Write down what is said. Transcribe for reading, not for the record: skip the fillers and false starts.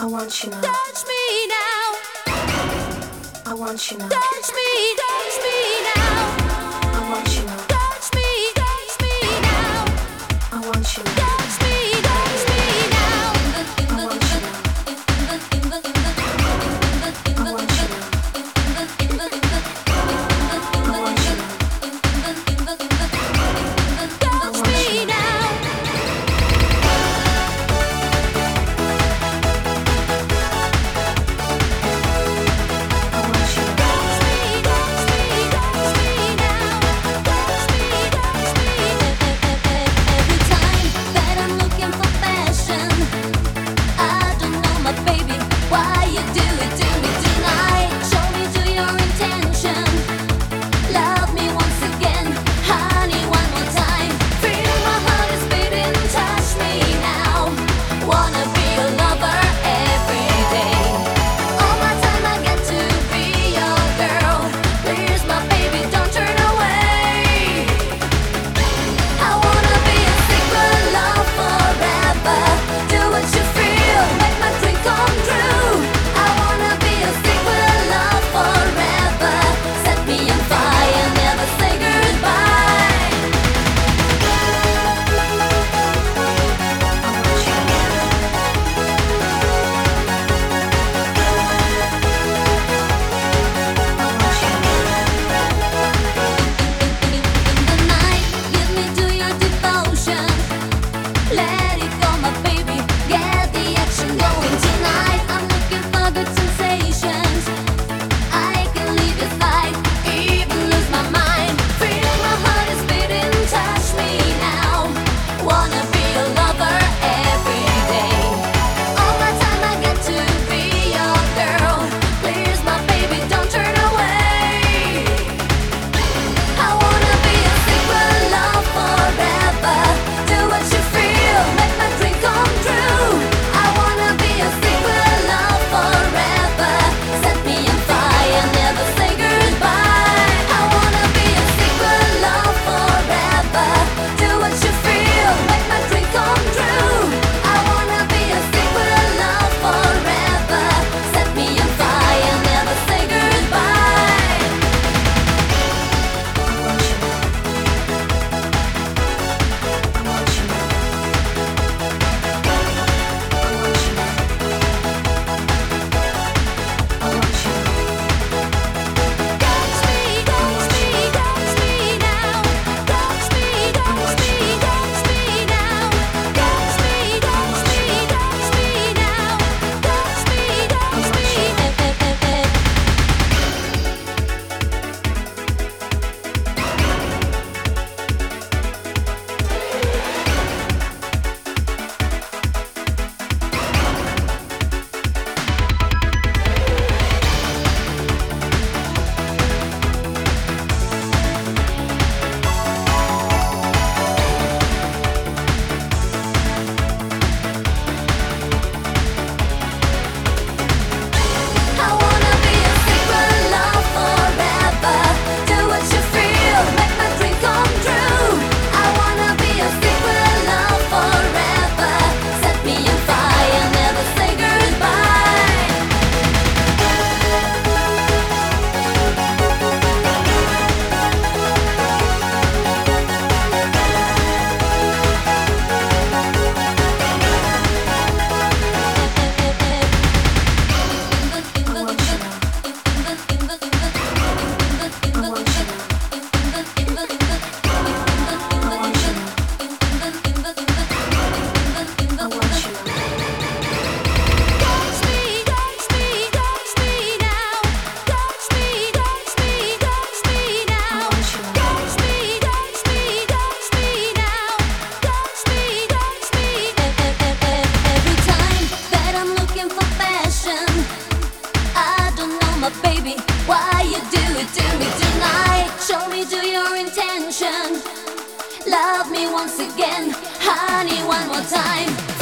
want you now. Touch me now. I want you now. Touch me now. I want you now. Touch me now. I want you now. Touch me now. I want you now. I want you now. Touch me now. Every time that I'm looking for passion, I don't know, my baby, why you do it to me tonight. Show me to your intention. Love me once again, honey, one more time. Feel my heart is beating, touch me now. Wanna be your lover every day. All my time I get to be your girl. Please, my baby, don't turn away. I wanna be a secret love forever. Do what you feel, make my dream come true. I wanna be a secret love forever. Set me on fire, never say goodbye. In the night, give me to your devotion. Let it go, my baby. Get the action going tonight. I'm looking for good sensations. I can leave your side, even lose my mind. Feel my heart is beating. Touch me now. Wanna be your lover every day. All my time I get to be your girl. Please, my baby, don't turn away. I wanna be a secret love forever. Do what you feel, make my dream come true. I wanna be a secret love forever. Set me on fire, never say goodbye. I wanna be a secret love forever. Do what you feel, make my dream come true. I wanna be a secret love forever. Set me on fire, never say goodbye. I want you now. I want you now. I want you now. I want you now. Touch me now. Touch me now. Touch me now. Touch me now. Touch me now. Touch I wanna be a secret love forever. Do what you feel, make my dream come true. I wanna be a secret love forever. Set me on fire, never say goodbye. I want you now. I want you now. I want you now. I want you now. Touch me now. Touch me now. I want you now. Touch me now. Touch me. Every time that I'm looking for passion, I don't know, my baby, why you do it to me tonight. Show me to your intention. Love me once again, honey, one more time.